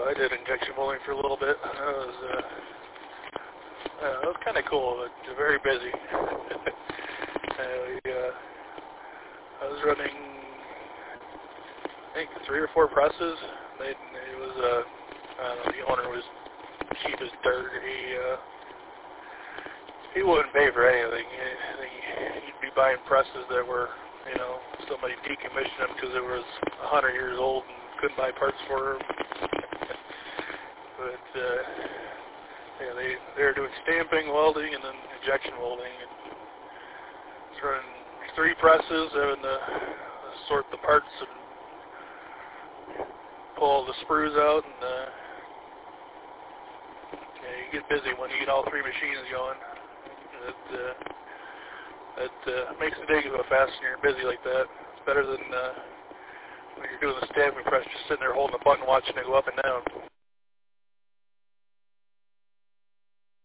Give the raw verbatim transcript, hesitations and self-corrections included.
I did injection molding for a little bit. That was, uh, uh, that was kind of cool, but very busy. uh, we, uh, I was running, I think, three or four presses. They, it was, uh, I don't know, the owner was cheap as dirt. He, uh, he wouldn't pay for anything. I think he'd be buying presses that were, you know, somebody decommissioned them because it was a hundred years old and couldn't buy parts for them. But, uh, yeah, they, they were doing stamping, welding, and then injection molding. And it's running three presses, having to sort the parts and pull all the sprues out. And, uh, yeah, you get busy when you get all three machines going. It, uh, it uh, makes the day go fast when you're busy like that. It's better than uh, when you're doing the stamping press, just sitting there holding a button watching it go up and down.